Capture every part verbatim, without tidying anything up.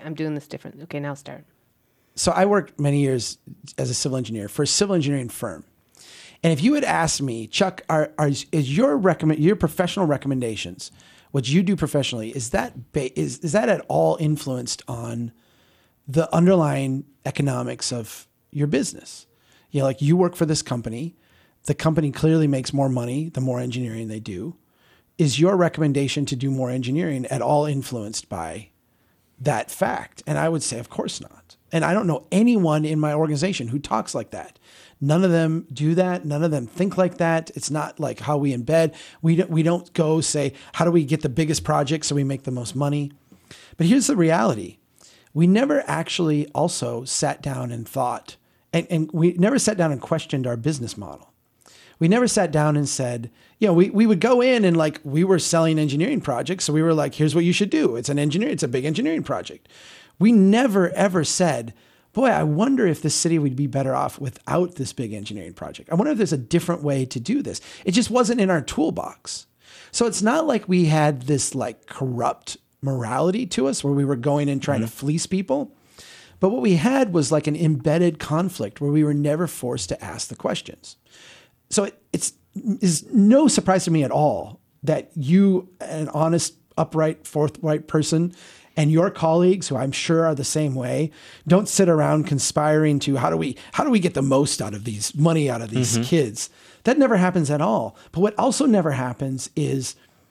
I'm doing this different. Okay, now start. So I worked many years as a civil engineer for a civil engineering firm. And if you had asked me, Chuck, are, are is your recommend your professional recommendations, what you do professionally, is that ba- is is that at all influenced on the underlying economics of your business? You know, like you work for this company, the company clearly makes more money the more engineering they do. Is your recommendation to do more engineering at all influenced by that fact? And I would say, of course not. And I don't know anyone in my organization who talks like that. None of them do that. None of them think like that. It's not like how we embed. We don't, we don't go say, how do we get the biggest project so we make the most money? But here's the reality. We never actually also sat down and thought, and, and we never sat down and questioned our business model. We never sat down and said, you know, we, we would go in and like, we were selling engineering projects. So we were like, here's what you should do. It's an engineer. It's a big engineering project. We never, ever said, boy, I wonder if the city would be better off without this big engineering project. I wonder if there's a different way to do this. It just wasn't in our toolbox. So it's not like we had this like corrupt morality to us where we were going and trying mm-hmm. to fleece people. But what we had was like an embedded conflict where we were never forced to ask the questions. So it, it's is no surprise to me at all that you, an honest, upright, forthright person, and your colleagues, who I'm sure are the same way, don't sit around conspiring to how do we how do we get the most out of these money out of these mm-hmm. kids. That never happens at all. But what also never happens is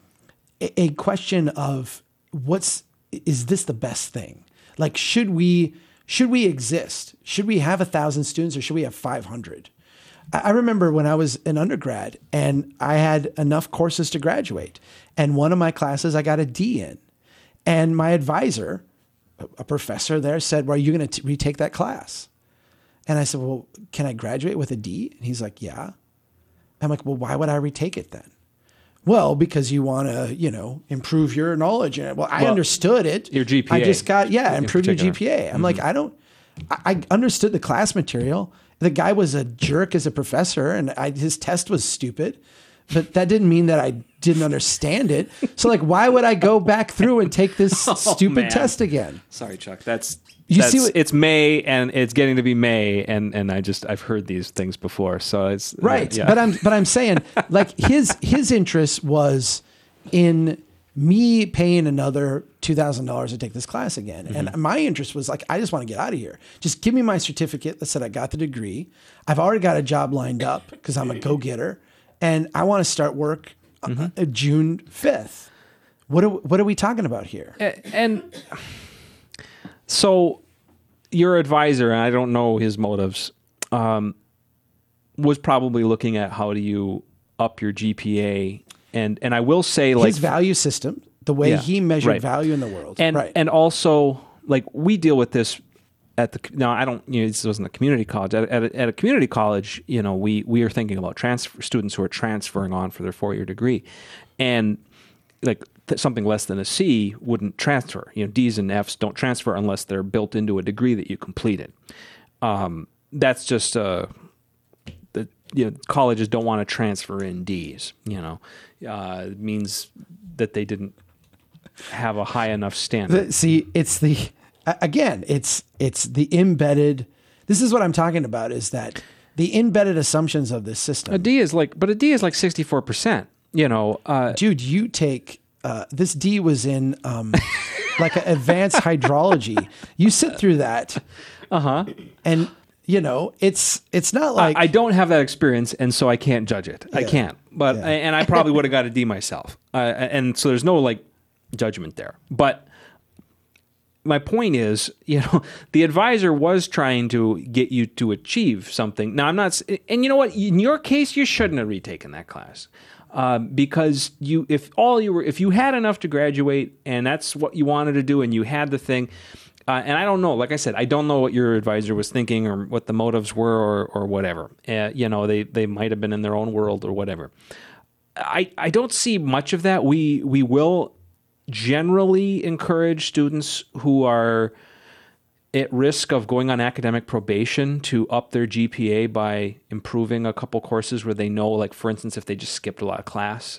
a, a question of what's is this the best thing? Like should we should we exist? Should we have a thousand students or should we have five hundred? I remember when I was an undergrad and I had enough courses to graduate, and one of my classes I got a D in. And my advisor, a professor there, said, well, are you going to retake that class? And I said, well, can I graduate with a D? And he's like, yeah. I'm like, well, why would I retake it then? Well, because you want to, you know, improve your knowledge. And well, I well, understood it. Your G P A. I just got, yeah, improve your G P A. I'm mm-hmm. like, I don't, I, I understood the class material. The guy was a jerk as a professor and I, his test was stupid. But that didn't mean that I didn't understand it. So like, why would I go back through and take this oh, stupid man. test again? Sorry, Chuck. That's, you that's see what, it's May and it's getting to be May. And, and I just, I've heard these things before. So it's right. Uh, yeah. But I'm, but I'm saying like his, his interest was in me paying another two thousand dollars to take this class again. Mm-hmm. And my interest was like, I just want to get out of here. Just give me my certificate that said I got the degree. I've already got a job lined up because I'm a go-getter. And I want to start work mm-hmm. uh, June fifth. What are, what are we talking about here? And so your advisor, and I don't know his motives, um, was probably looking at how do you up your G P A. And and I will say like... his value system, the way yeah, he measured right. value in the world. And, right. and also, like, we deal with this at the... Now, I don't... You know, this wasn't a community college. At, at, a, at a community college, you know, we, we are thinking about transfer students who are transferring on for their four-year degree. And, like, th- something less than a C wouldn't transfer. You know, D's and F's don't transfer unless they're built into a degree that you completed. Um, that's just... Uh, the, you know, colleges don't want to transfer in D's, you know. Uh, it means that they didn't have a high enough standard. The, see, it's the... Again, it's it's the embedded. This is what I'm talking about. Is that the embedded assumptions of this system? A D is like, but a D is like sixty-four percent. You know, uh, dude, you take uh, this D was in um, like an advanced hydrology. You sit through that, uh huh, and you know it's it's not like I, I don't have that experience, and so I can't judge it. Yeah. I can't, but yeah. and I probably would have got a D myself, uh, and so there's no like judgment there, but. My point is, you know, the advisor was trying to get you to achieve something. Now, I'm not, and you know what? In your case, you shouldn't have retaken that class uh, because you, if all you were, if you had enough to graduate and that's what you wanted to do, and you had the thing, uh, and I don't know, like I said, I don't know what your advisor was thinking or what the motives were or or whatever. Uh, you know, they they might have been in their own world or whatever. I I don't see much of that. We we will. Generally encourage students who are at risk of going on academic probation to up their G P A by improving a couple courses where they know, like, for instance, if they just skipped a lot of class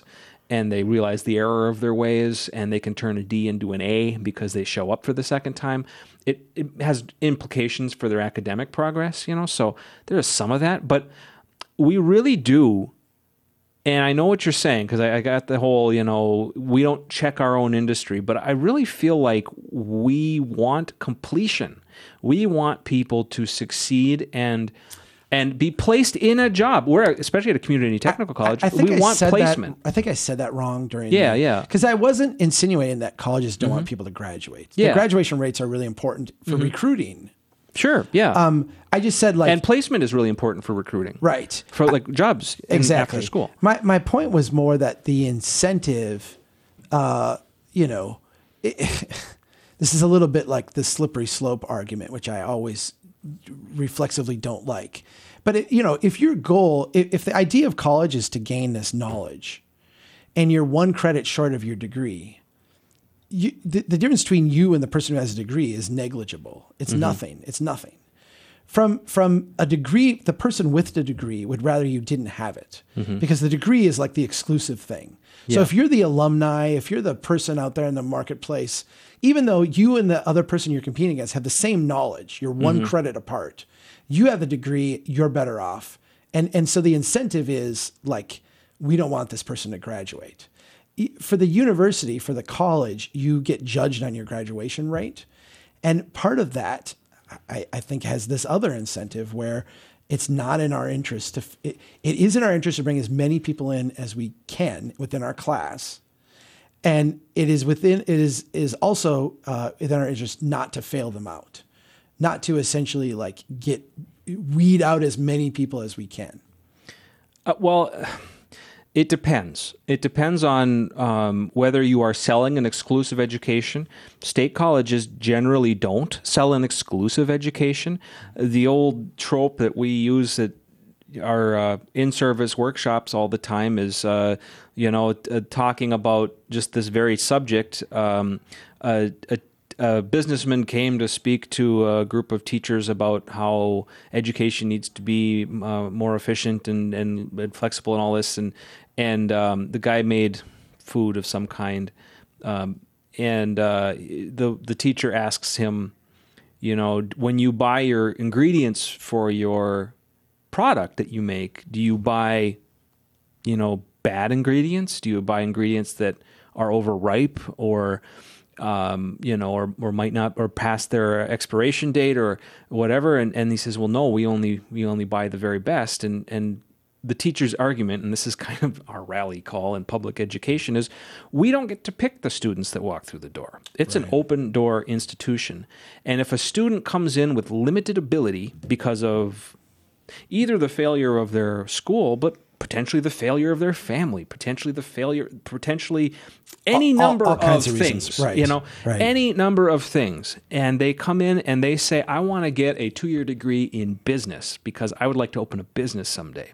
and they realize the error of their ways, and they can turn a D into an A because they show up for the second time. It it has implications for their academic progress, you know. So there is some of that, but we really do. And I know what you're saying, because I, I got the whole, you know, we don't check our own industry, but I really feel like we want completion. We want people to succeed and and be placed in a job. We're, especially at a community technical college, I, I think we I want said placement. That, I think I said that wrong during. Yeah, the, yeah. Because I wasn't insinuating that colleges don't mm-hmm. want people to graduate. Yeah. The graduation rates are really important for mm-hmm. recruiting. Sure, yeah. Um, I just said like... And placement is really important for recruiting. Right. For like jobs in, exactly. after school. My my point was more that the incentive, uh, you know, it, this is a little bit like the slippery slope argument, which I always reflexively don't like. But, it, you know, if your goal, if, if the idea of college is to gain this knowledge and you're one credit short of your degree, You, the, the difference between you and the person who has a degree is negligible. It's mm-hmm. nothing. It's nothing. From from a degree, the person with the degree would rather you didn't have it mm-hmm. because the degree is like the exclusive thing. Yeah. So if you're the alumni, if you're the person out there in the marketplace, even though you and the other person you're competing against have the same knowledge, you're one mm-hmm. credit apart, you have the degree, you're better off. And and so the incentive is like, we don't want this person to graduate. For the university, for the college, you get judged on your graduation rate. And part of that, I, I think, has this other incentive where it's not in our interest to, it, it is in our interest to bring as many people in as we can within our class. And it is within, it is, is also uh, within our interest not to fail them out, not to essentially like get, weed out as many people as we can. Uh, well, It depends. It depends on um, whether you are selling an exclusive education. State colleges generally don't sell an exclusive education. The old trope that we use at our uh, in-service workshops all the time is, uh, you know, uh, talking about just this very subject. Um, a, a A businessman came to speak to a group of teachers about how education needs to be uh, more efficient and, and, and flexible and all this. And and um, the guy made food of some kind. Um, and uh, the the teacher asks him, you know, when you buy your ingredients for your product that you make, do you buy, you know, bad ingredients? Do you buy ingredients that are overripe or... Um, you know, or, or might not, or past their expiration date or whatever. And, and he says, well, no, we only, we only buy the very best. And, and the teacher's argument, and this is kind of our rally call in public education, is we don't get to pick the students that walk through the door. It's right. An open door institution. And if a student comes in with limited ability because of either the failure of their school, but potentially the failure of their family, potentially the failure, potentially any all, number all, all of, of things, right. you know, right. any number of things. And they come in and they say, I want to get a two-year degree in business because I would like to open a business someday.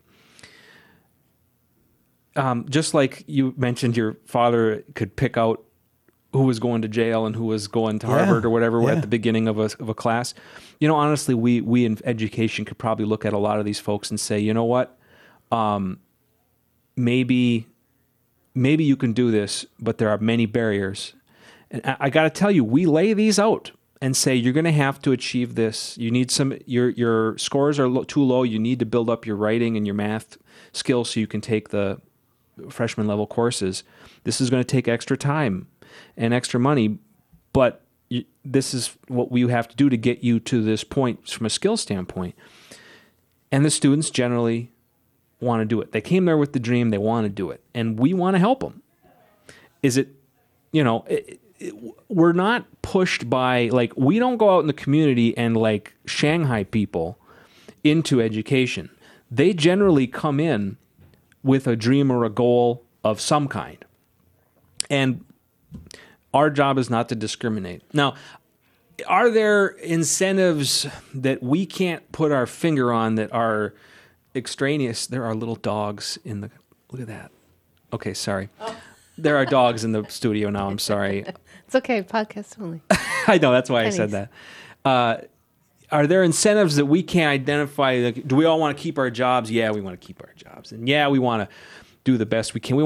Um, just like you mentioned, your father could pick out who was going to jail and who was going to Harvard yeah. or whatever yeah. at the beginning of a, of a class. You know, honestly, we, we in education could probably look at a lot of these folks and say, you know what? Um, maybe, maybe you can do this, but there are many barriers. And I, I got to tell you, we lay these out and say, you're going to have to achieve this. You need some, your, your scores are lo- too low. You need to build up your writing and your math skills so you can take the freshman level courses. This is going to take extra time and extra money, but you, this is what we have to do to get you to this point from a skill standpoint. And the students generally want to do it. They came there with the dream. They want to do it. And we want to help them. Is it, you know, it, it, we're not pushed by, like, we don't go out in the community and, like, Shanghai people into education. They generally come in with a dream or a goal of some kind. And our job is not to discriminate. Now, are there incentives that we can't put our finger on that are extraneous? There are little dogs in the... Look at that. Okay, sorry. Oh. There are dogs in the studio now. I'm sorry. It's okay. Podcast only. I know. That's why Pennies. I said that. Uh, are there incentives that we can't identify? Like, do we all want to keep our jobs? Yeah, we want to keep our jobs. And yeah, we want to do the best we can. We want to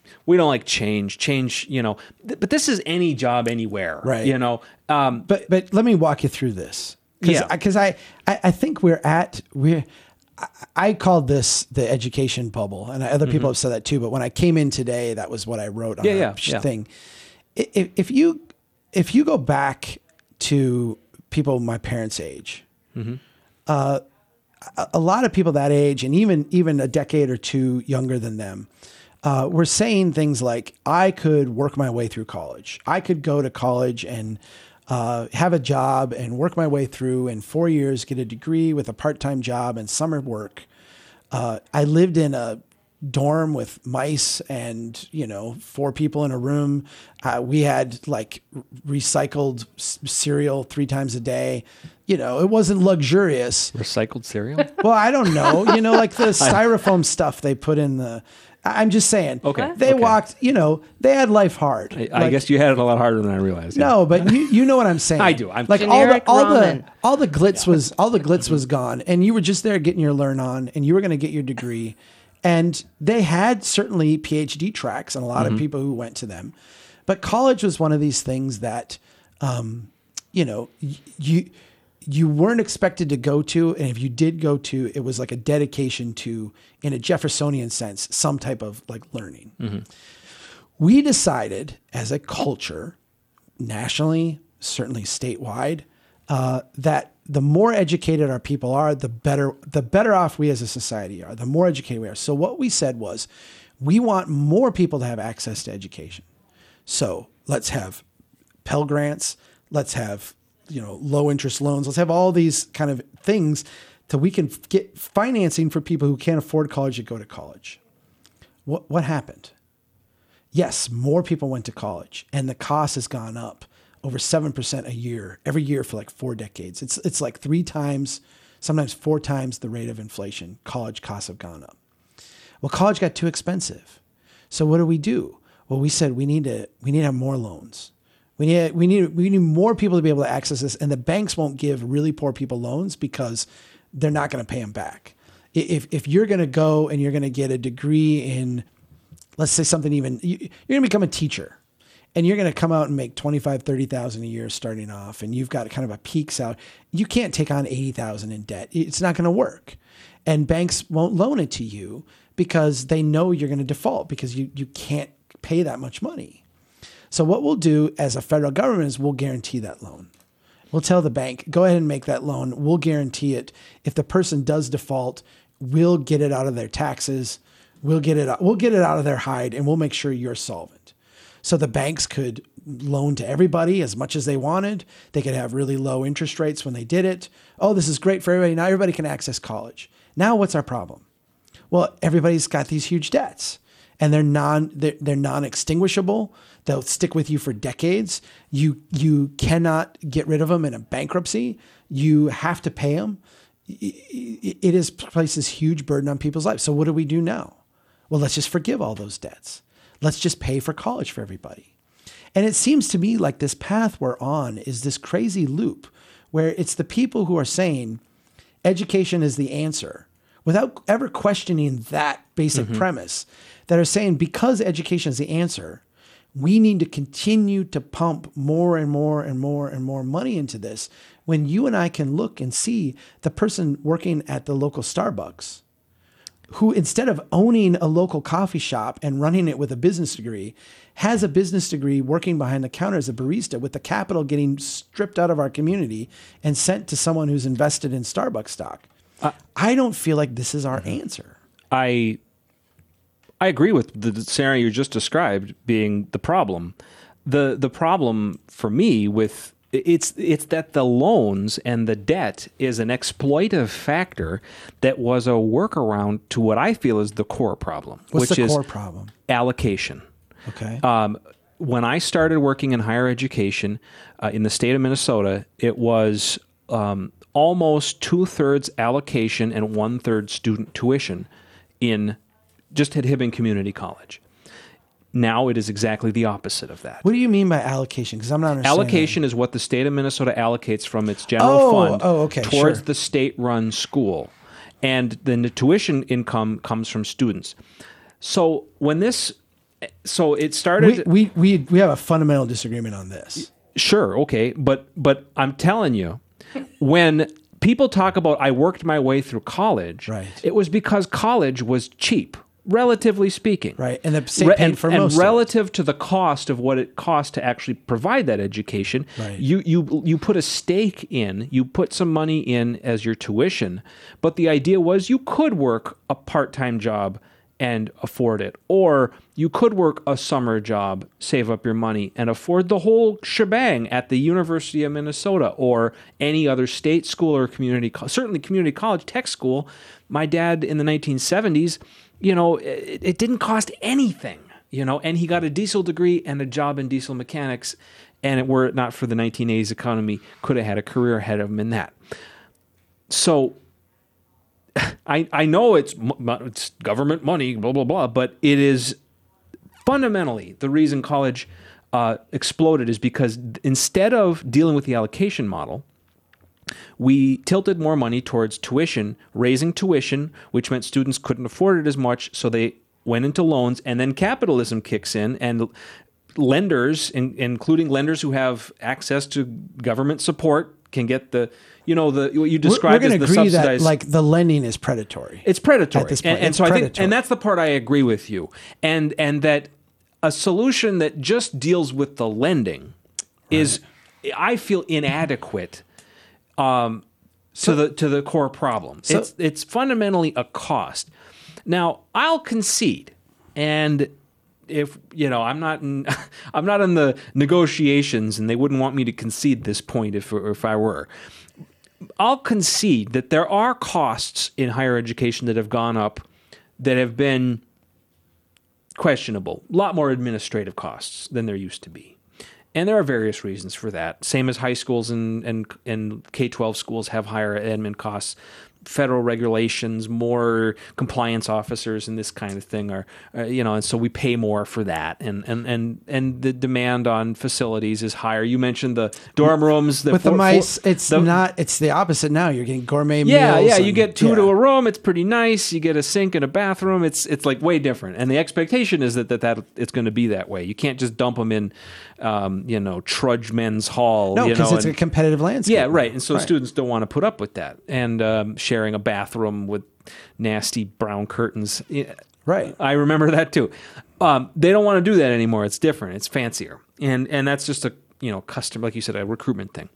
we don't like change. Change, you know. Th- but this is any job anywhere, Right. You know. Um, But but let me walk you through this. Cause, Yeah. Because I, I I think we're at we're. I, I called this the education bubble, and other people have said that too. But when I came in today, that was what I wrote on Yeah, our yeah, sh- yeah. thing. I- If, if you if you go back to people my parents' age, uh, a, a lot of people that age, and even even a decade or two younger than them, uh, were saying things like, "I could work my way through college. I could go to college and." Uh, have a job and work my way through in four years, get a degree with a part-time job and summer work. Uh, I lived in a dorm with mice and, you know, four people in a room. Uh, we had like recycled s- cereal three times a day. You know, it wasn't luxurious. recycled cereal. Well, I don't know, you know, like the styrofoam stuff they put in the, I- I'm just saying. Okay. They Okay. walked, you know, they had life hard. I, I Like, guess you had it a lot harder than I realized. yeah. no, but you, you know what I'm saying. I do. I'm- like all the Generic all the ramen. all the glitz was all the glitz was gone, and you were just there getting your learn on, and you were going to get your degree, and they had certainly PhD tracks and a lot of people who went to them, but college was one of these things that, um, you know, y- you you weren't expected to go to, and if you did go to, it was like a dedication to, in a Jeffersonian sense, some type of like learning. We decided as a culture, nationally, certainly statewide, uh, that the more educated our people are, the better the better off we as a society are. The more educated we are. So what we said was, we want more people to have access to education. So let's have Pell Grants. Let's have, you know, low interest loans. Let's have all these kind of things that we can get financing for people who can't afford college to go to college. What what happened? Yes, more people went to college, and the cost has gone up over seven percent a year, every year for like four decades. It's it's like three times, sometimes four times the rate of inflation. College costs have gone up. Well, college got too expensive. So what do we do? Well, we said we need to we need to have more loans. We need we need we need more people to be able to access this, and the banks won't give really poor people loans because they're not going to pay them back. If if you're going to go and you're going to get a degree in, let's say something even, you, you're going to become a teacher, and you're going to come out and make twenty-five, thirty thousand a year starting off, and you've got kind of a peak salary. You can't take on eighty thousand in debt. It's not going to work. And banks won't loan it to you because they know you're going to default because you, you can't pay that much money. So what we'll do as a federal government is we'll guarantee that loan. We'll tell the bank, go ahead and make that loan. We'll guarantee it. If the person does default, we'll get it out of their taxes. We'll get it out, we'll get it out of their hide, and we'll make sure you're solvent. So the banks could loan to everybody as much as they wanted. They could have really low interest rates when they did it. Oh, this is great for everybody. Now everybody can access college. Now what's our problem? Well, everybody's got these huge debts, and they're non they're, they're non-extinguishable. They'll stick with you for decades. You you cannot get rid of them in a bankruptcy. You have to pay them. It, it has placed this huge burden on people's lives. So what do we do now? Well, let's just forgive all those debts. Let's just pay for college for everybody. And it seems to me like this path we're on is this crazy loop where it's the people who are saying education is the answer without ever questioning that basic mm-hmm. premise, that are saying because education is the answer, we need to continue to pump more and more and more and more money into this, when you and I can look and see the person working at the local Starbucks who, instead of owning a local coffee shop and running it with a business degree, has a business degree working behind the counter as a barista, with the capital getting stripped out of our community and sent to someone who's invested in Starbucks stock. Uh, I don't feel like this is our answer. I I agree with the scenario you just described being the problem. The the problem for me with it's it's that the loans and the debt is an exploitive factor that was a workaround to what I feel is the core problem. What's which the is core problem? Allocation. Okay. Um, when I started working in higher education uh, in the state of Minnesota, it was um, almost two-thirds allocation and one-third student tuition in just at Hibbing Community College. Now it is exactly the opposite of that. What do you mean by allocation? Because I'm not understanding. Allocation is what the state of Minnesota allocates from its general Oh, fund oh, okay, towards sure. the state-run school. And then the tuition income comes from students. So when this So it started. We, we we we have a fundamental disagreement on this. Sure, okay, but but I'm telling you, when people talk about I worked my way through college, Right. it was because college was cheap, relatively speaking. Right, and the state Re- paid and, for and most of it. relative to the cost of what it cost to actually provide that education, Right. you you you put a stake in, you put some money in as your tuition, but the idea was you could work a part-time job and afford it, or you could work a summer job, save up your money, and afford the whole shebang at the University of Minnesota or any other state school or community, co- certainly community college, tech school. My dad in the nineteen seventies, you know, it, it didn't cost anything, you know, and he got a diesel degree and a job in diesel mechanics, and it, were it not for the nineteen eighties economy, could have had a career ahead of him in that. So I, I know it's, it's government money, blah, blah, blah, but it is fundamentally the reason college uh, exploded is because instead of dealing with the allocation model, we tilted more money towards tuition, raising tuition, which meant students couldn't afford it as much, so they went into loans, and then capitalism kicks in, and lenders, in, including lenders who have access to government support, can get the, you know, the what you described We're, we're as the agree subsidized. that like the lending is predatory. It's predatory. At this And, point. and It's so I think, predatory. and that's the part I agree with you. And and that a solution that just deals with the lending is, I feel, inadequate um, to the to the core problem. So- it's it's fundamentally a cost. Now, I'll concede, and if you know, I'm not in, I'm not in the negotiations, and they wouldn't want me to concede this point if if I were. I'll concede that there are costs in higher education that have gone up that have been questionable. A lot more administrative costs than there used to be. And there are various reasons for that. Same as high schools and, and, and K twelve schools have higher admin costs. Federal regulations, more compliance officers, and this kind of thing are, uh, you know, and so we pay more for that, and and and and the demand on facilities is higher. You mentioned the dorm rooms, the With the four- mice, four- it's the- not. It's the opposite now. You're getting gourmet yeah, meals. yeah. You and- get two yeah. to a room. It's pretty nice. You get a sink and a bathroom. It's it's like way different. And the expectation is that that, that it's going to be that way. You can't just dump them in, um, you know, Trudge Men's Hall. No, you because know, it's and- a competitive landscape. yeah, right. And so Right. students don't want to put up with that, and um, sharing a bathroom with nasty brown curtains. Yeah, Right. I remember that too. Um, they don't want to do that anymore. It's different. It's fancier, and and that's just a you know custom, like you said, a recruitment thing.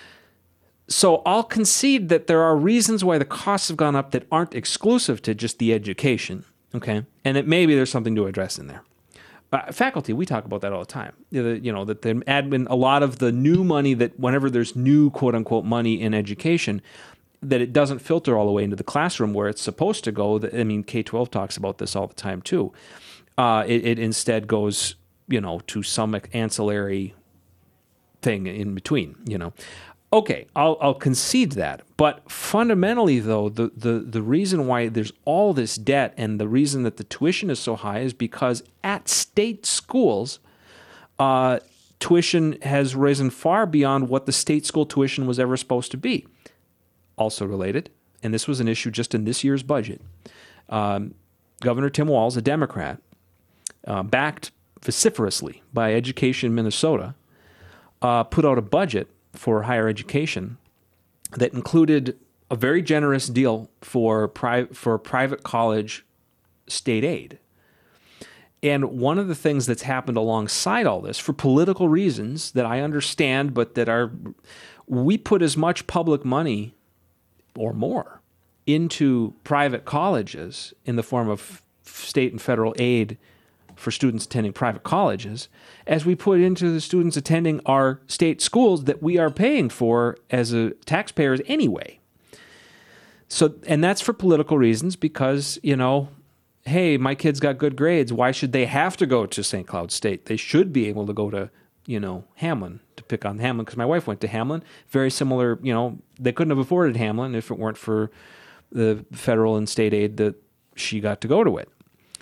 So I'll concede that there are reasons why the costs have gone up that aren't exclusive to just the education. Okay, and that maybe there's something to address in there. Uh, faculty, we talk about that all the time. You know, the- you know that the admin, a lot of the new money that whenever there's new quote unquote money in education, that it doesn't filter all the way into the classroom where it's supposed to go. I mean, K twelve talks about this all the time too. Uh, it, it instead goes, you know, to some ancillary thing in between, you know. Okay, I'll, I'll concede that. But fundamentally, though, the, the, the reason why there's all this debt and the reason that the tuition is so high is because at state schools, uh, tuition has risen far beyond what the state school tuition was ever supposed to be. Also related, and this was an issue just in this year's budget, um, Governor Tim Walz, a Democrat, uh, backed vociferously by Education Minnesota, uh, put out a budget for higher education that included a very generous deal for pri- for private college state aid. And one of the things that's happened alongside all this, for political reasons that I understand, but that are, we put as much public money or more into private colleges in the form of state and federal aid for students attending private colleges as we put into the students attending our state schools that we are paying for as a taxpayers anyway. So, and that's for political reasons because, you know, hey, my kids got good grades. Why should they have to go to Saint Cloud State? They should be able to go to, you know, Hamlin, to pick on Hamlin, because my wife went to Hamlin. Very similar, you know, they couldn't have afforded Hamlin if it weren't for the federal and state aid that she got to go to it.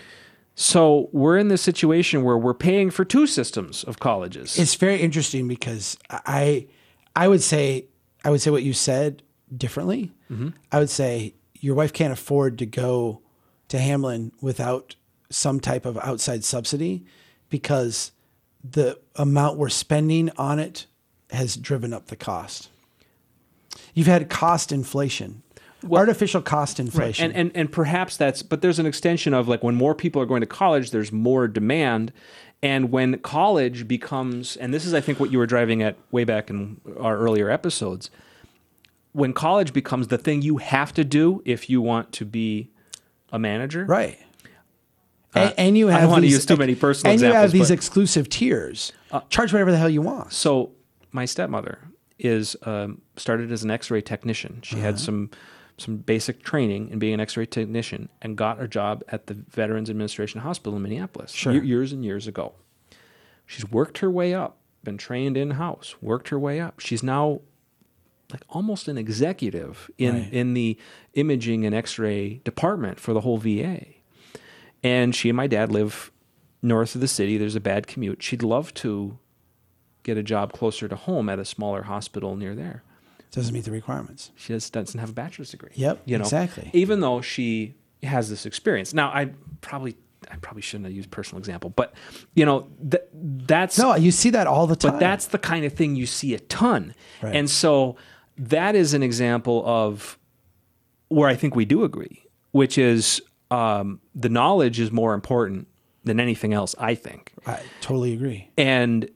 So we're in this situation where we're paying for two systems of colleges. It's very interesting because I, I would say, I would say what you said differently. Mm-hmm. I would say your wife can't afford to go to Hamlin without some type of outside subsidy because the amount we're spending on it has driven up the cost. You've had cost inflation, well, artificial cost inflation. Right. And, and, and perhaps that's, but there's an extension of like when more people are going to college, there's more demand. And when college becomes, and this is, I think, what you were driving at way back in our earlier episodes, when college becomes the thing you have to do if you want to be a manager. Right. Uh, and, and you have I don't want to these, use too many personal and examples. And you have these but, exclusive tiers. Uh, Charge whatever the hell you want. So my stepmother is um, started as an X-ray technician. She uh-huh. had some some basic training in being an X-ray technician and got a job at the Veterans Administration Hospital in Minneapolis sure. y- years and years ago. She's worked her way up, been trained in-house, worked her way up. She's now like almost an executive in, right. in the imaging and X-ray department for the whole V A. And she and my dad live north of the city. There's a bad commute. She'd love to get a job closer to home at a smaller hospital near there. Doesn't meet the requirements. She just doesn't have a bachelor's degree. Yep, you know, exactly. Even though she has this experience. Now, I probably I probably shouldn't have used personal example, but you know, th- that's no, you see that all the time. But that's the kind of thing you see a ton, right. and so that is an example of where I think we do agree, which is um, the knowledge is more important than anything else. I think I totally agree, and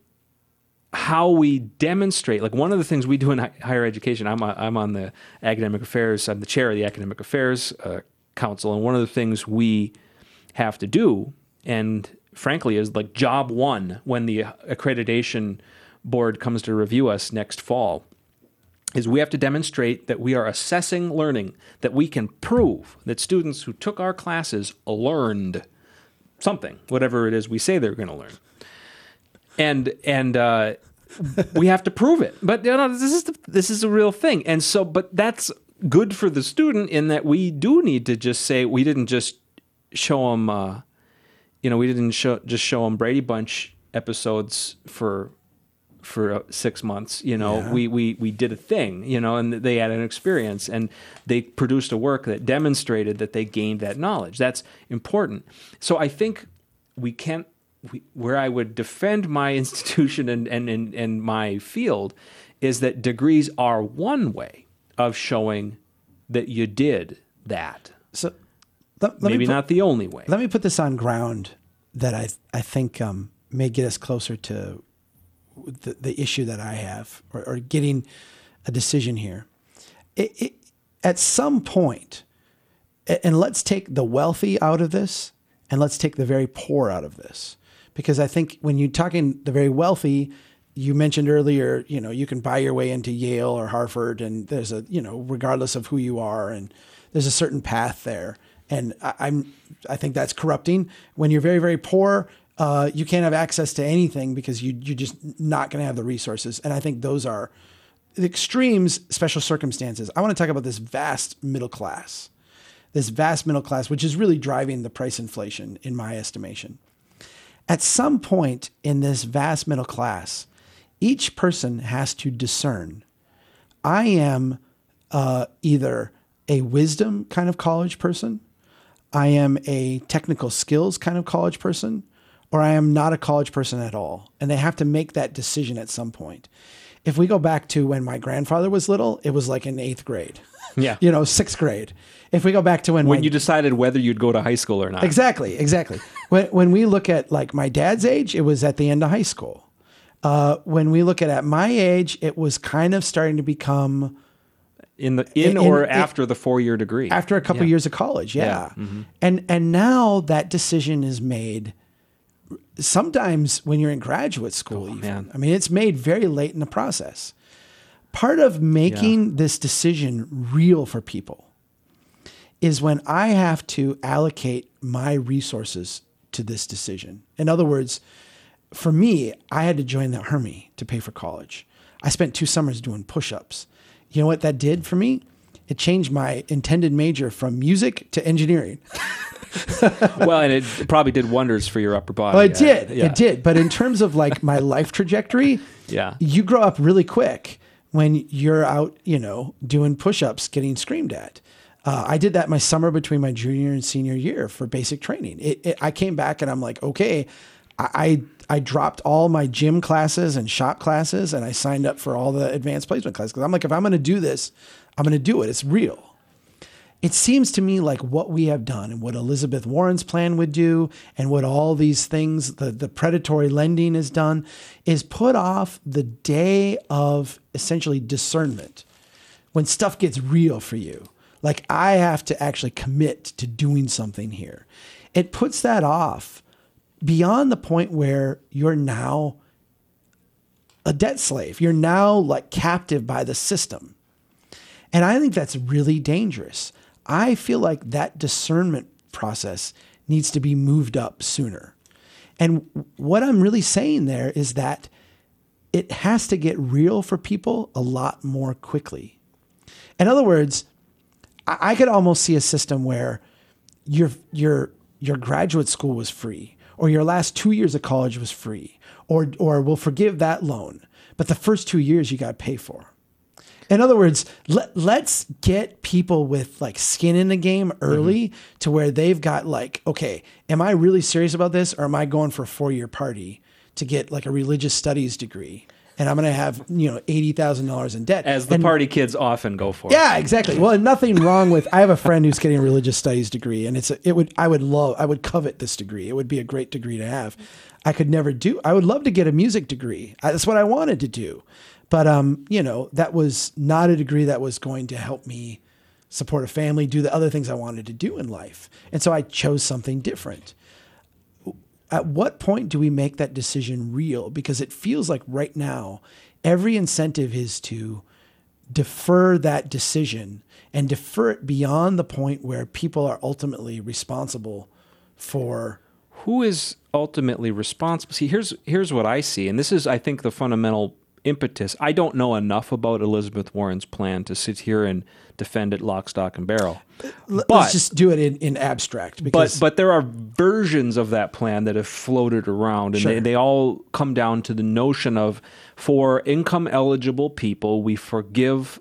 how we demonstrate, like one of the things we do in hi- higher education, I'm a, I'm on the academic affairs, I'm the chair of the academic affairs uh, council, and one of the things we have to do, and frankly is like job one when the accreditation board comes to review us next fall, is we have to demonstrate that we are assessing learning, that we can prove that students who took our classes learned something, whatever it is we say they're going to learn. And and uh, we have to prove it, but you know this is the, this is a real thing, and so but that's good for the student in that we do need to just say we didn't just show them, uh, you know, we didn't show just show them Brady Bunch episodes for for uh, six months. You know, yeah. we we we did a thing, you know, and they had an experience, and they produced a work that demonstrated that they gained that knowledge. That's important. So I think we can't. We, where I would defend my institution and, and, and, and my field is that degrees are one way of showing that you did that. So let, let maybe me put, not the only way. Let me put this on ground that I I think um, may get us closer to the, the issue that I have, or, or getting a decision here. It, it, at some point, and let's take the wealthy out of this, and let's take the very poor out of this. Because I think when you're talking the very wealthy, you mentioned earlier, you know, you can buy your way into Yale or Harvard, and there's a, you know, regardless of who you are, and there's a certain path there. And I, I'm, I think that's corrupting. When you're very, very poor, uh, you can't have access to anything because you, you're just not going to have the resources. And I think those are the extremes, special circumstances. I want to talk about this vast middle class, this vast middle class, which is really driving the price inflation in my estimation. At some point in this vast middle class, each person has to discern, I am uh, either a wisdom kind of college person, I am a technical skills kind of college person, or I am not a college person at all. And they have to make that decision at some point. If we go back to when my grandfather was little, it was like in eighth grade. Yeah. You know, sixth grade. If we go back to when when my, you decided whether you'd go to high school or not. Exactly, exactly. when when we look at like my dad's age, it was at the end of high school. Uh, when we look at at my age, it was kind of starting to become in the in, in or in, after the four year degree. After a couple yeah. years of college, yeah. yeah. Mm-hmm. And and now that decision is made sometimes when you're in graduate school. Oh, even. Man. I mean, it's made very late in the process. Part of making yeah. this decision real for people is when I have to allocate my resources to this decision. In other words, for me, I had to join the Army to pay for college. I spent two summers doing push-ups. You know what that did for me? It changed my intended major from music to engineering. Well, and it probably did wonders for your upper body. Well, it yeah. did. Yeah. It did. But in terms of like my life trajectory, yeah. you grow up really quick when you're out, you know, doing push-ups, getting screamed at. Uh, I did that my summer between my junior and senior year for basic training. It, it, I came back and I'm like, okay, I, I I dropped all my gym classes and shop classes and I signed up for all the advanced placement classes because I'm like, if I'm going to do this, I'm going to do it. It's real. It seems to me like what we have done and what Elizabeth Warren's plan would do and what all these things, the, the predatory lending has done, is put off the day of essentially discernment when stuff gets real for you. Like I have to actually commit to doing something here. It puts that off beyond the point where you're now a debt slave. You're now like captive by the system. And I think that's really dangerous. I feel like that discernment process needs to be moved up sooner. And what I'm really saying there is that it has to get real for people a lot more quickly. In other words, I could almost see a system where your your your graduate school was free, or your last two years of college was free, or or we'll forgive that loan, but the first two years you got to pay for. In other words, let, let's get people with like skin in the game early mm-hmm. to where they've got like, okay, am I really serious about this, or am I going for a four-year party to get like a religious studies degree? And I'm going to have, you know, eighty thousand dollars in debt. As the and, party kids often go for. Yeah, exactly. Well, nothing wrong with, I have a friend who's getting a religious studies degree, and it's, a, it would, I would love, I would covet this degree. It would be a great degree to have. I could never do, I would love to get a music degree. I, that's what I wanted to do. But, um, you know, that was not a degree that was going to help me support a family, do the other things I wanted to do in life. And so I chose something different. At what point do we make that decision real? Because it feels like right now, every incentive is to defer that decision and defer it beyond the point where people are ultimately responsible for. Who is ultimately responsible? See, here's here's what I see. And this is, I think, the fundamental impetus. I don't know enough about Elizabeth Warren's plan to sit here and defend it lock, stock, and barrel. Let's but, just do it in, in abstract. Because but but there are versions of that plan that have floated around, and Sure. they, they all come down to the notion of, for income-eligible people, we forgive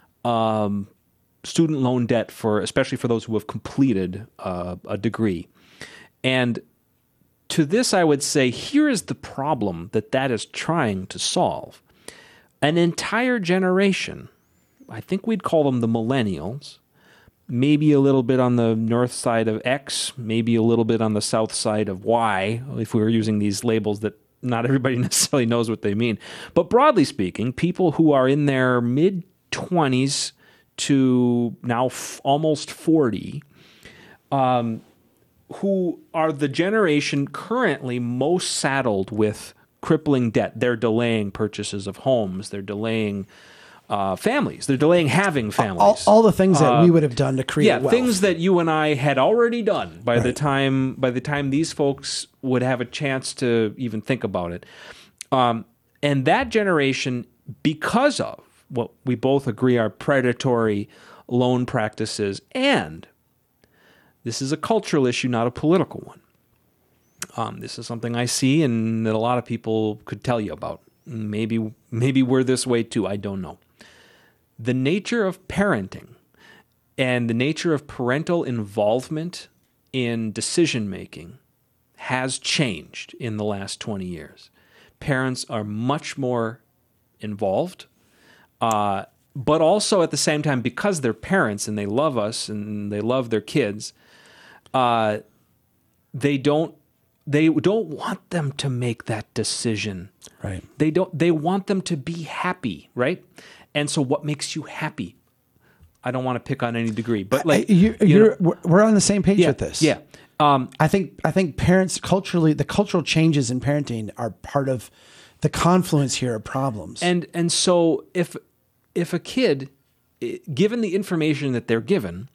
um, student loan debt, for especially for those who have completed uh, a degree. And to this, I would say, here is the problem that that is trying to solve. An entire generation, I think we'd call them the millennials, maybe a little bit on the north side of X, maybe a little bit on the south side of Y, if we were using these labels that not everybody necessarily knows what they mean. But broadly speaking, people who are in their mid-twenties to now f- almost forty, um, who are the generation currently most saddled with crippling debt. They're delaying purchases of homes. They're delaying uh, families. They're delaying having families. all, all the things that Uh, we would have done to create yeah, wealth. things that you and I had already done by the Right. time by the time these folks would have a chance to even think about it. Um, and that generation, because of what we both agree are predatory loan practices, and this is a cultural issue, not a political one. Um, this is something I see and that a lot of people could tell you about. Maybe maybe we're this way too. I don't know. The nature of parenting and the nature of parental involvement in decision-making has changed in the last twenty years. Parents are much more involved, uh, but also at the same time, because they're parents and they love us and they love their kids, uh, they don't they don't want them to make that decision. Right. They don't. They want them to be happy, right? And so, what makes you happy? I don't want to pick on any degree, but like I- you, you you're, know, we're- we're on the same page yeah, with this. yeah. Um, I think I think parents culturally, the cultural changes in parenting are part of the confluence here of problems. and and so if if a kid, eh, given the information that they're given,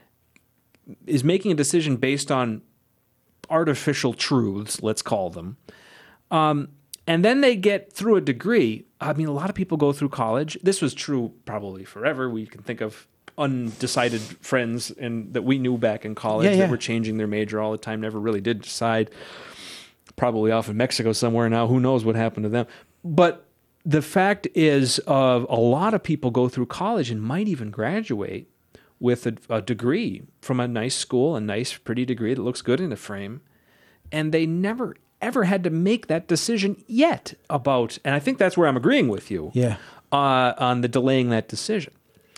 is making a decision based on artificial truths, let's call them, um, and then they get through a degree. I mean, a lot of people go through college. This was true probably forever. We can think of undecided friends and that we knew back in college Yeah, yeah. that were changing their major all the time, never really did decide. Probably off in Mexico somewhere now. Who knows what happened to them? But the fact is, of a lot of people go through college and might even graduate with a, a degree from a nice school, a nice, pretty degree that looks good in a frame, and they never ever had to make that decision yet about, and I think that's where I'm agreeing with you, Yeah. uh, on the delaying that decision.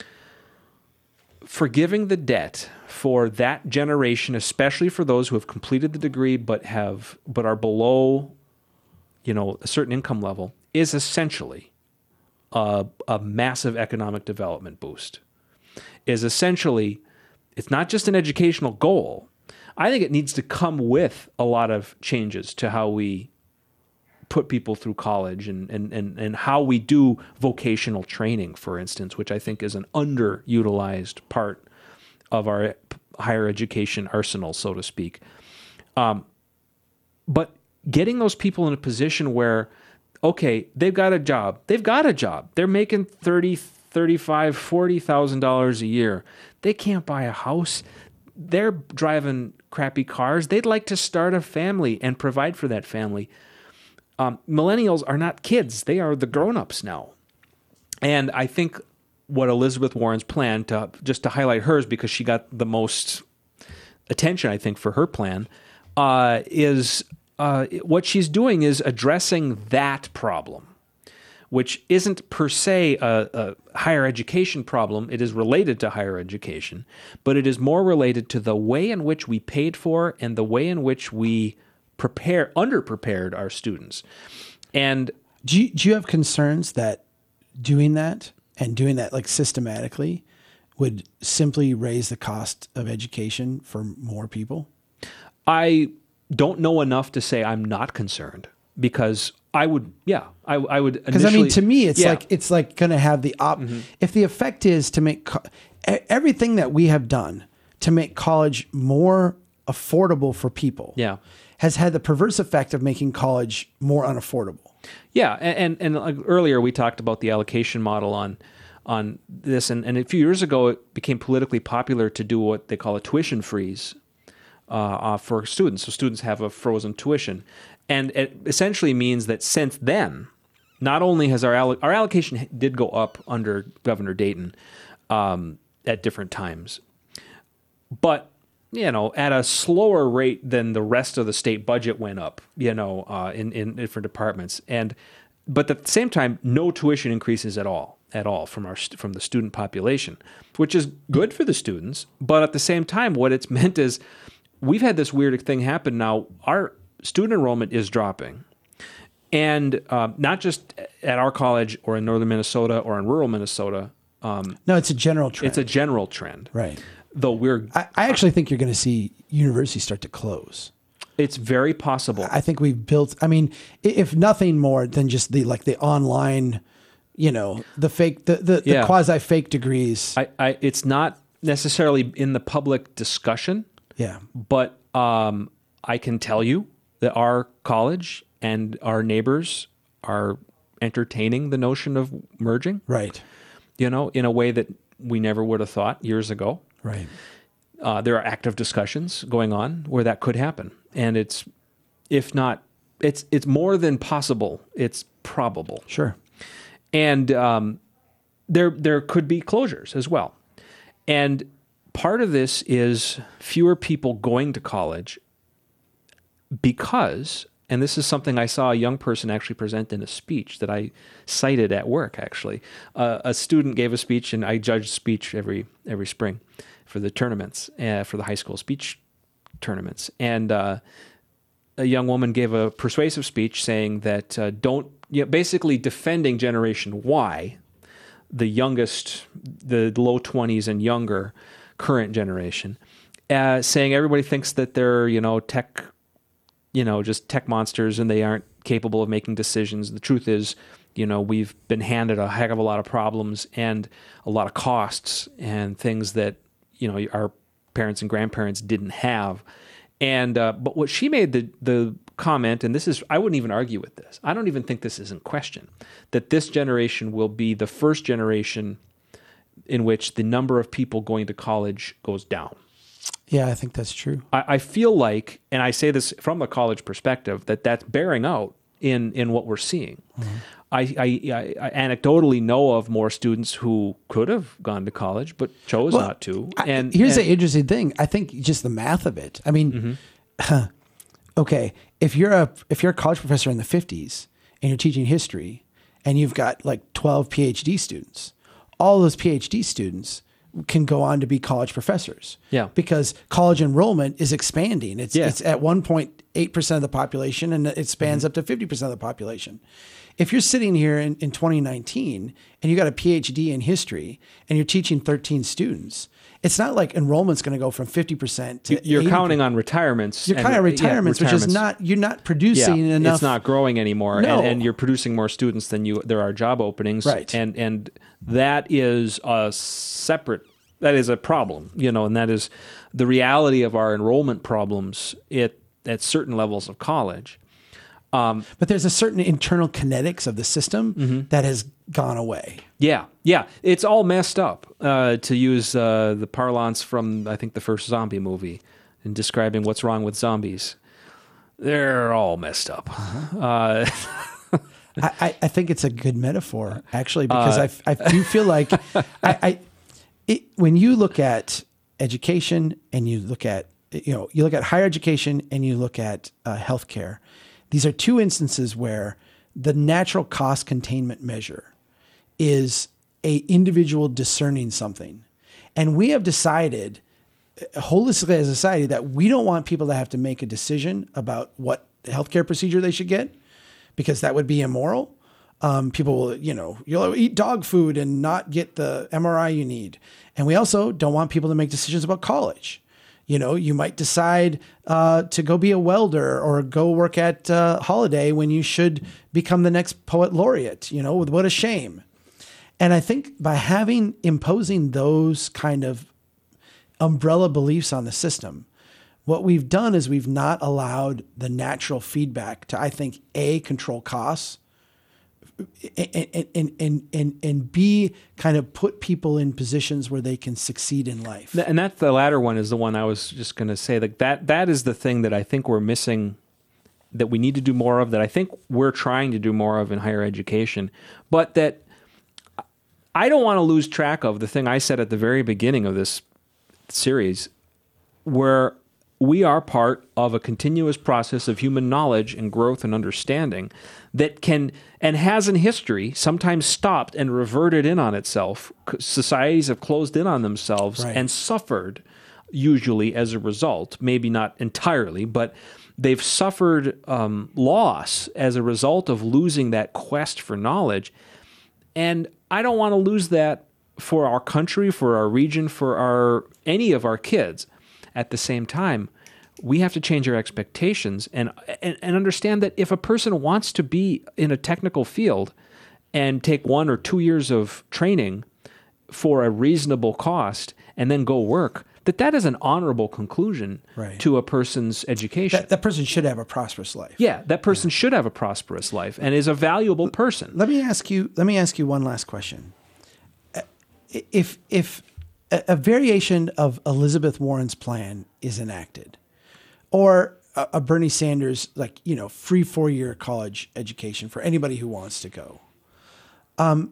Forgiving the debt for that generation, especially for those who have completed the degree but have but are below, you know, a certain income level, is essentially a, a massive economic development boost. Is essentially, it's not just an educational goal. I think it needs to come with a lot of changes to how we put people through college and, and, and, and how we do vocational training, for instance, which I think is an underutilized part of our higher education arsenal, so to speak. Um, but getting those people in a position where, okay, they've got a job. They've got a job. They're making thirty, thirty-five, forty thousand dollars a year. They can't buy a house. They're driving crappy cars. They'd like to start a family and provide for that family. Um, millennials are not kids. They are the grown-ups now. And I think what Elizabeth Warren's plan, to just to highlight hers because she got the most attention, I think, for her plan, uh, is uh, what she's doing is addressing that problem, which isn't per se a, a higher education problem. It is related to higher education, but it is more related to the way in which we paid for and the way in which we prepare underprepared our students. And Do you, do you have concerns that doing that and doing that like systematically would simply raise the cost of education for more people? I don't know enough to say I'm not concerned, because I would, yeah, I, I would. Because I mean, to me, it's yeah. like it's like going to have the op. Mm-hmm. If the effect is to make co- everything that we have done to make college more affordable for people, yeah. has had the perverse effect of making college more unaffordable. Yeah, and and, and like earlier we talked about the allocation model on on this, and, and a few years ago it became politically popular to do what they call a tuition freeze uh, uh, for students. So students have a frozen tuition, and it essentially means that since then, not only has our alloc- our allocation did go up under Governor Dayton um, at different times, but you know, at a slower rate than the rest of the state budget went up, you know, uh, in, in different departments. And, but at the same time, no tuition increases at all, at all from our, from the student population, which is good for the students. But at the same time, what it's meant is we've had this weird thing happen now. Our student enrollment is dropping. And uh, not just at our college or in northern Minnesota or in rural Minnesota. Um, no, it's a general trend. It's a general trend. Right. Though we're, I, I actually think you're going to see universities start to close. It's very possible. I think we've built, I mean, if nothing more than just the, like the online, you know, the fake, the, the, Yeah. the quasi fake degrees. I, I, it's not necessarily in the public discussion, yeah. but um, I can tell you that our college and our neighbors are entertaining the notion of merging, Right. you know, in a way that we never would have thought years ago. Right. Uh, there are active discussions going on where that could happen. And it's, if not, it's it's more than possible. It's probable. Sure. And um, there there could be closures as well. And part of this is fewer people going to college because, and this is something I saw a young person actually present in a speech that I cited at work, actually. Uh, a student gave a speech, and I judge speech every every spring for the tournaments, uh, for the high school speech tournaments. And uh, a young woman gave a persuasive speech saying that uh, don't, you know, basically defending Generation Y, the youngest, the low twenties and younger current generation, uh, saying everybody thinks that they're, you know, tech, you know, just tech monsters and they aren't capable of making decisions. The truth is, you know, we've been handed a heck of a lot of problems and a lot of costs and things that, you know, our parents and grandparents didn't have. And, uh, but what she made the, the comment, and this is, I wouldn't even argue with this. I don't even think this is in question, that this generation will be the first generation in which the number of people going to college goes down. Yeah, I think that's true. I, I feel like, and I say this from a college perspective, that that's bearing out in, in what we're seeing. Mm-hmm. I, I, I anecdotally know of more students who could have gone to college but chose Well, not to. I- And here's and, the interesting thing. I think just the math of it. I mean, okay, if you're a if you're a college professor in the fifties and you're teaching history and you've got like twelve PhD students, all those PhD students can go on to be college professors. Yeah. Because college enrollment is expanding. It's Yeah. it's at one point eight percent of the population and it spans up to fifty percent of the population. If you're sitting here in, in twenty nineteen and you got a PhD in history and you're teaching thirteen students, it's not like enrollment's going to go from fifty percent to you're eighty percent. counting on retirements. You're and- counting on yeah, retirements, which is retirements. not, you're not producing yeah, enough. It's not growing anymore, No. and, and you're producing more students than you. There are job openings, Right. And and that is a separate. That is a problem, you know, and that is the reality of our enrollment problems at at certain levels of college. But there's a certain internal kinetics of the system Mm-hmm. that has gone away. Yeah, yeah, it's all messed up. Uh, to use uh, the parlance from I think the first zombie movie, in describing what's wrong with zombies, they're all messed up. Uh, I, I, I think it's a good metaphor, actually, Uh, because I, I do feel like I, I it, when you look at education and you look at, you know, you look at higher education and you look at uh, healthcare, these are two instances where the natural cost containment measure is a individual discerning something. And we have decided uh, holistically as a society that we don't want people to have to make a decision about what healthcare procedure they should get, because that would be immoral. Um, people will, you know, you'll eat dog food and not get the M R I you need. And we also don't want people to make decisions about college. You know, you might decide uh, to go be a welder or go work at uh, Holiday when you should become the next poet laureate. You know, what a shame. And I think by having imposing those kind of umbrella beliefs on the system, what we've done is we've not allowed the natural feedback to, I think, A, control costs, and, and, and, and, and B, kind of put people in positions where they can succeed in life. and that's the latter one is the one I was just going to say. Like that, that is the thing that I think we're missing, that we need to do more of, that I think we're trying to do more of in higher education, but that I don't want to lose track of the thing I said at the very beginning of this series, where we are part of a continuous process of human knowledge and growth and understanding that can and has in history sometimes stopped and reverted in on itself. Societies have closed in on themselves Right. and suffered usually as a result, maybe not entirely, but they've suffered um, loss as a result of losing that quest for knowledge. And I don't want to lose that for our country, for our region, for our any of our kids. At the same time, we have to change our expectations and, and and understand that if a person wants to be in a technical field and take one or two years of training for a reasonable cost and then go work, that that is an honorable conclusion Right. to a person's education. That, that person should have a prosperous life. yeah, that person should have a prosperous life and is a valuable person. Let me ask you. Let me ask you one last question. Uh, If if a, a variation of Elizabeth Warren's plan is enacted, or a, a Bernie Sanders, like, you know, free four year college education for anybody who wants to go, um,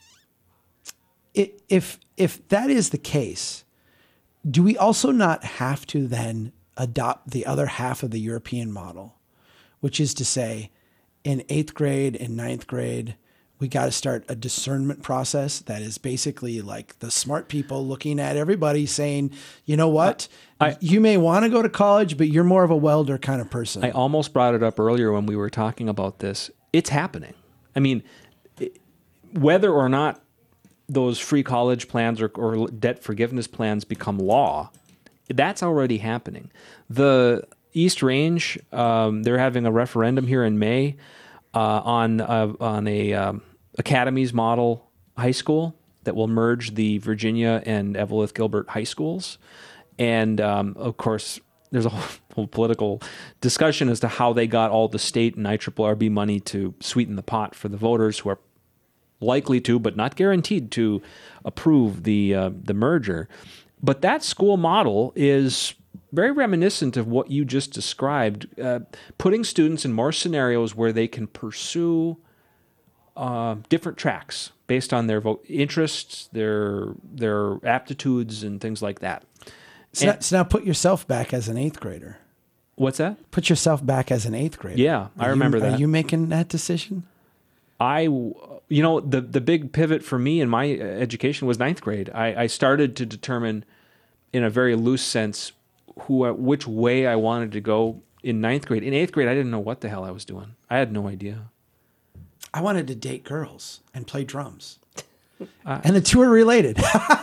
it, if if that is the case, do we also not have to then adopt the other half of the European model, which is to say, in eighth grade and ninth grade, we got to start a discernment process that is basically like the smart people looking at everybody saying, you know what, I- you may want to go to college, but you're more of a welder kind of person. I almost brought it up earlier when we were talking about this. It's happening. I mean, it- whether or not those free college plans or, or debt forgiveness plans become law, that's already happening. The East Range, um, they're having a referendum here in May uh, on uh, on a um, academies model high school that will merge the Virginia and Evelyn Gilbert high schools, and um, of course, there's a whole political discussion as to how they got all the state and I R R B money to sweeten the pot for the voters who are likely to, but not guaranteed to, approve the uh, the merger. But that school model is very reminiscent of what you just described, uh, putting students in more scenarios where they can pursue uh, different tracks based on their vo- interests, their their aptitudes, and things like that. So, And- now, so now put yourself back as an eighth grader. What's that? Put yourself back as an eighth grader. Yeah, I Are you- remember that. Are you making that decision? I, you know, the the big pivot for me in my education was ninth grade. I, I started to determine, in a very loose sense, who I, which way I wanted to go in ninth grade. In eighth grade, I didn't know what the hell I was doing. I had no idea. I wanted to date girls and play drums. And the two are related.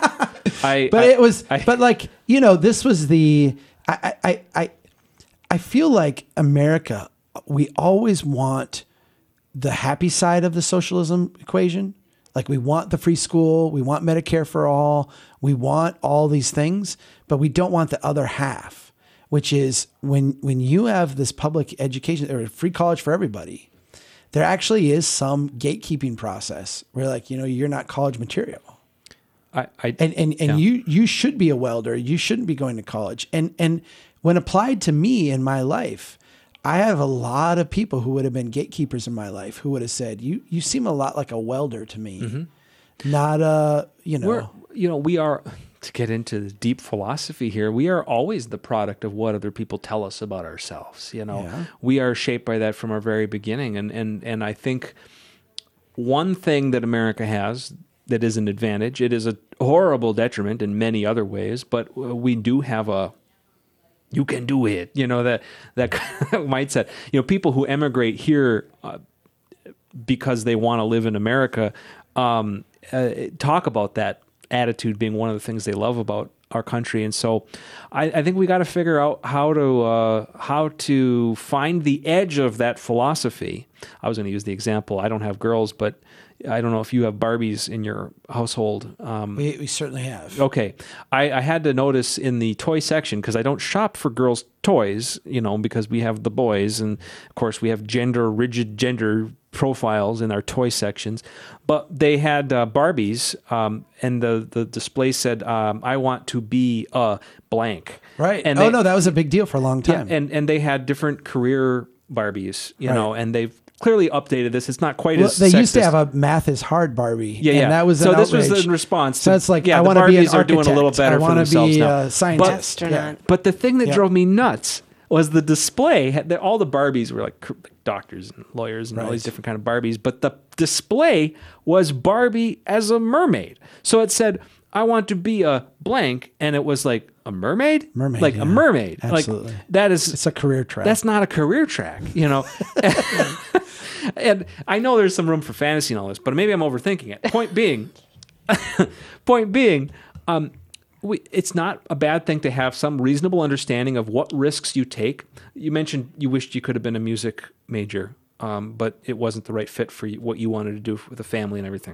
I, But I- it was, I- but like, you know, this was the, I, I, I, I feel like America, we always want the happy side of the socialism equation. Like we want the free school, we want Medicare for all, we want all these things, but we don't want the other half, which is when, when you have this public education or free college for everybody, there actually is some gatekeeping process where like, you know, you're not college material. I, I, And and, and yeah. you you should be a welder. You shouldn't be going to college. And and when applied to me in my life, I have a lot of people who would have been gatekeepers in my life who would have said, "You you seem a lot like a welder to me, not a you know." We're, you know, we are, to get into the deep philosophy here, we are always the product of what other people tell us about ourselves. You know, Yeah. we are shaped by that from our very beginning. And, and, and I think one thing that America has that is an advantage, it is a horrible detriment in many other ways, but we do have a, you can do it, you know, that, that mindset. You know, people who emigrate here uh, because they want to live in America um, uh, talk about that attitude being one of the things they love about our country. And so I, I think we got to figure out how to uh, how to find the edge of that philosophy. I was going to use the example, I don't have girls, but I don't know if you have Barbies in your household. Um, we, we certainly have. Okay. I, I had to notice in the toy section, because I don't shop for girls' toys, you know, because we have the boys. And of course, we have gender, rigid gender profiles in our toy sections. But they had uh, Barbies, um, and the, the display said, um, I want to be a blank. Right. And oh, they- no, that was a big deal for a long yeah, time. and, and they had different career Barbies, you Right. know, and they've clearly updated this. It's not quite well, as they used to sexist. have a math is hard Barbie. Yeah, and yeah. that was so an this was outrage. the response. So to- it's like, yeah, I the want to be an Barbies are doing a little architect. better I for want to themselves be now. a scientist. Astronaut. Yeah. But the thing that Yeah. drove me nuts was the display. Had, all the Barbies were like cr- doctors and lawyers and all Right. these different kind of Barbies. But the display was Barbie as a mermaid. So it said, I want to be a blank. And it was like a mermaid? Mermaid, Like yeah. a mermaid. Absolutely. Like that is... It's a career track. That's not a career track, you know. And I know there's some room for fantasy in all this, but maybe I'm overthinking it. Point being, point being, um, we, it's not a bad thing to have some reasonable understanding of what risks you take. You mentioned you wished you could have been a music major, um, but it wasn't the right fit for you, what you wanted to do with a family and everything.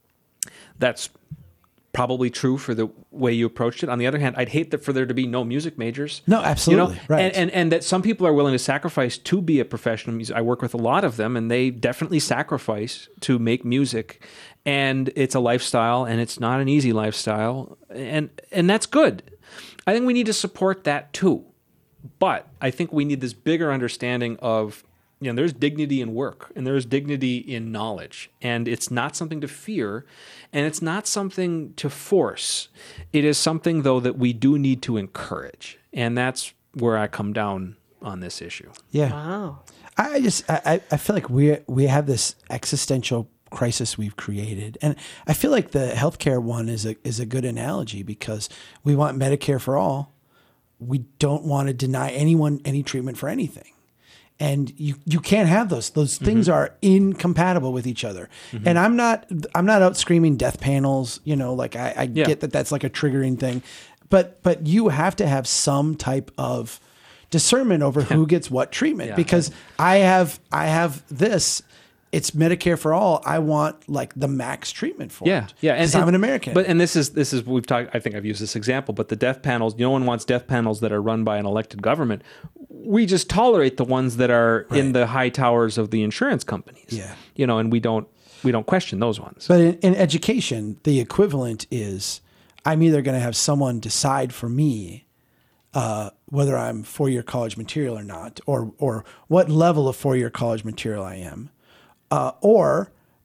That's probably true for the way you approached it. On the other hand, I'd hate that for there to be no music majors. No, absolutely. You know? Right. And, and and that some people are willing to sacrifice to be a professional music. I work with a lot of them, and they definitely sacrifice to make music. And it's a lifestyle, and it's not an easy lifestyle, and and that's good. I think we need to support that too. But I think we need this bigger understanding of, you know, there's dignity in work and there's dignity in knowledge, and it's not something to fear, and it's not something to force. It is something, though, that we do need to encourage, and that's where I come down on this issue. yeah. Wow. I just I, I feel like we we have this existential crisis we've created, and I feel like the healthcare one is a is a good analogy because we want Medicare for all. We don't want to deny anyone any treatment for anything, and you you can't have those. Those things are incompatible with each other. And I'm not I'm not out screaming death panels. You know, like I, I Yeah. get that that's like a triggering thing, but but you have to have some type of discernment over who gets what treatment Yeah. because I have I have this. It's Medicare for all. I want like the max treatment for Yeah, it. yeah, and 'Cause I'm an American. But and this is this is we've talked. I think I've used this example, but the death panels. No one wants death panels that are run by an elected government. We just tolerate the ones that are in Right. the high towers of the insurance companies. Yeah. you know, and we don't we don't question those ones. But in, in education, the equivalent is I'm either going to have someone decide for me uh, whether I'm four-year college material or not, or or what level of four-year college material I am, uh, or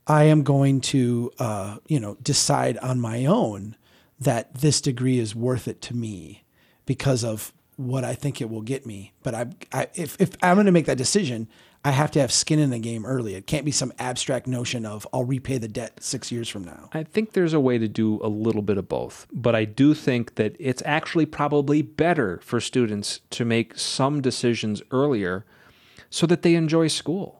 I am going to, uh, you know, decide on my own that this degree is worth it to me because of what I think it will get me. But I, I if, if I'm going to make that decision, I have to have skin in the game early. It can't be some abstract notion of I'll repay the debt six years from now. I think there's a way to do a little bit of both, but I do think that it's actually probably better for students to make some decisions earlier so that they enjoy school.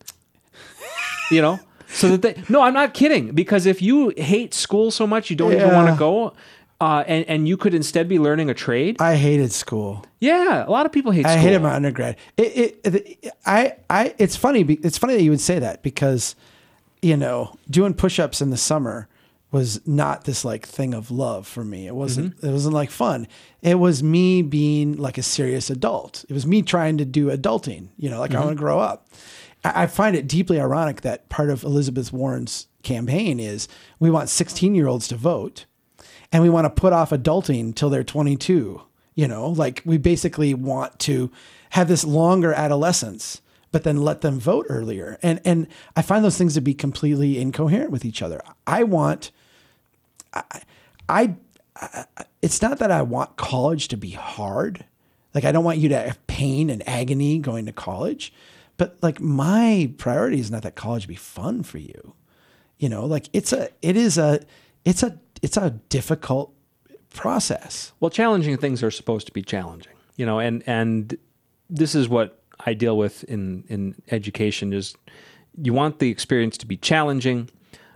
You know? So that they, no, I'm not kidding. Because if you hate school so much, you don't even Yeah. want to go, uh, and, and you could instead be learning a trade. I hated school. Yeah, a lot of people hate I school. hated my undergrad. It, it, it, I, I, it's funny. be- It's funny that you would say that because, you know, doing push-ups in the summer was not this like thing of love for me. It wasn't, Mm-hmm. it wasn't like fun. It was me being like a serious adult. It was me trying to do adulting, you know, like Mm-hmm. I want to grow up. I I find it deeply ironic that part of Elizabeth Warren's campaign is we want sixteen year olds to vote and we want to put off adulting till they're twenty-two. You know, like we basically want to have this longer adolescence, but then let them vote earlier. And, and I find those things to be completely incoherent with each other. I want, I, I, I it's not that I want college to be hard. Like, I don't want you to have pain and agony going to college. But like my priority is not that college be fun for you. You know, like it's a, it is a, it's a, it's a difficult process. Well, challenging things are supposed to be challenging, you know, and, and this is what I deal with in, in education is you want the experience to be challenging.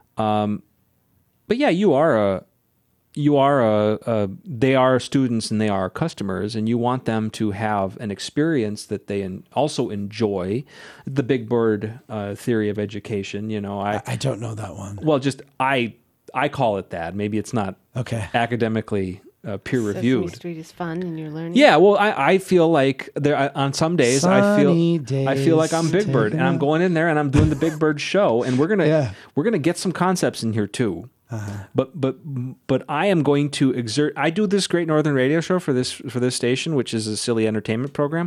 Um, but yeah, you are a, you are a, a, they are students and they are customers, and you want them to have an experience that they en- also enjoy. The Big Bird uh, theory of education, you know, I, I don't know that one. well, just I, I call it that. Maybe it's not Okay. academically uh, peer Sesame reviewed. Street is fun and you're learning. Yeah, well, I, I feel like there I- on some days I Sunny feel I feel like I'm days, Big Bird, taking and I'm a- going in there and I'm doing the Big Bird show, and we're gonna Yeah. we're gonna get some concepts in here too. Uh-huh. But but but I am going to exert. I do this Great Northern Radio Show for this for this station, which is a silly entertainment program.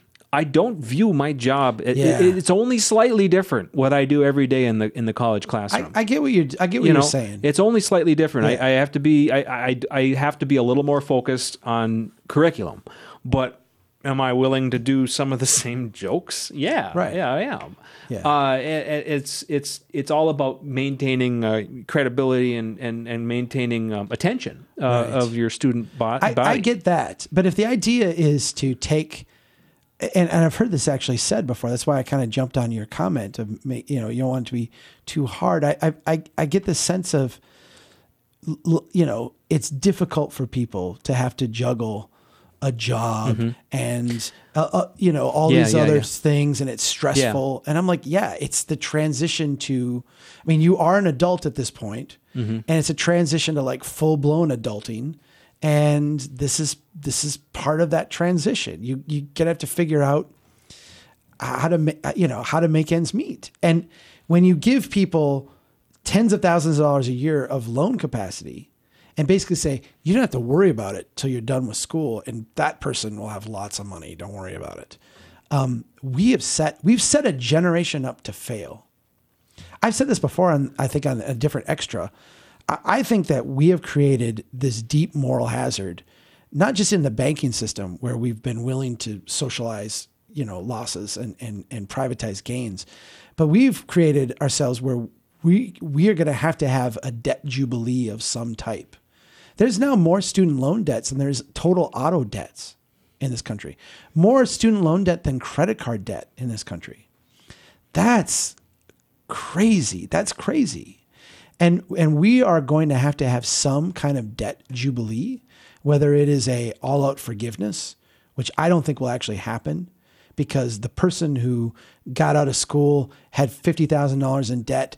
I don't view my job. It, Yeah. it- it's only slightly different what I do every day in the in the college I, classroom. I get what you're, I get what you you know, are saying. it's only slightly different. Yeah. I, I have to be, I, I, I have to be a little more focused on curriculum, but am I willing to do some of the same jokes? Yeah, Right. Yeah, I am. Yeah. Uh, it, it- it's it's it's all about maintaining uh, credibility and and and maintaining um, attention uh, Right. of your student bo- I, body. I get that. But if the idea is to take, and, and I've heard this actually said before, that's why I kind of jumped on your comment of, make, you know, you don't want it to be too hard. I, I, I, I get this sense of, l- you know, it's difficult for people to have to juggle a job and, uh, uh, you know, all Mm-hmm. Yeah, these yeah, other yeah. things, and it's stressful. And I'm like, yeah, it's the transition to, I mean, you are an adult at this point, Mm-hmm. and it's a transition to like full blown adulting. And this is, this is part of that transition. You, you gonna have to figure out how to, ma- you know, how to make ends meet. And when you give people tens of thousands of dollars a year of loan capacity, and basically say, you don't have to worry about it till you're done with school, and that person will have lots of money. Don't worry about it. Um, we have set, we've set a generation up to fail. I've said this before on, I think on a different extra. I, I think that we have created this deep moral hazard, not just in the banking system where we've been willing to socialize, you know, losses and, and, and privatize gains, but we've created ourselves where we, we are going to have to have a debt jubilee of some type. There's now more student loan debts than there's total auto debts in this country. More student loan debt than credit card debt in this country. That's crazy. That's crazy. And and we are going to have to have some kind of debt jubilee, whether it is a all-out forgiveness, which I don't think will actually happen, because the person who got out of school, had fifty thousand dollars in debt,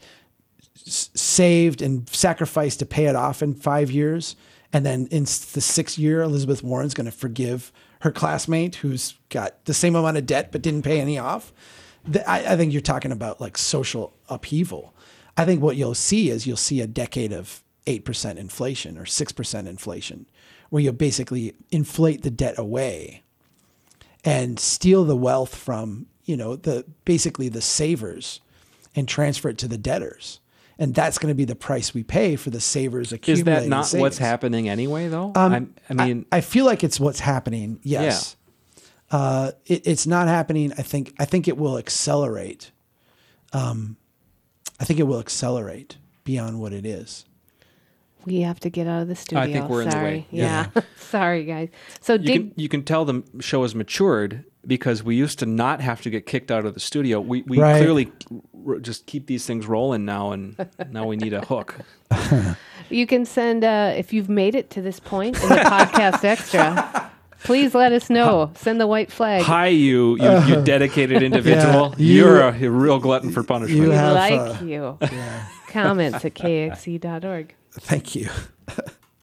saved and sacrificed to pay it off in five years. And then in the sixth year, Elizabeth Warren's going to forgive her classmate who's got the same amount of debt but didn't pay any off. I, I think you're talking about like social upheaval. I think what you'll see is you'll see a decade of eight percent inflation or six percent inflation, where you'll basically inflate the debt away and steal the wealth from, you know, the basically the savers and transfer it to the debtors. And that's going to be the price we pay for the savers Is accumulating. that not savings. what's happening anyway, though? Um, I'm- I mean, I, I feel like it's what's happening. Yes. Uh, it, it's not happening. I think, I think it will accelerate. Um, I think it will accelerate beyond what it is. We have to get out of the studio. I think we're in the Sorry. way. Yeah. Sorry, guys. So you dig. can you can tell the show has matured because we used to not have to get kicked out of the studio. We we Right. clearly r- just keep these things rolling now, and now we need a hook. You can send uh, if you've made it to this point in the podcast extra. Please let us know. Send the white flag. Hi, you you, you dedicated individual. Yeah, you- You're a, a real glutton for punishment. You We have, like uh, you. Comments at k x e dot org. Thank you.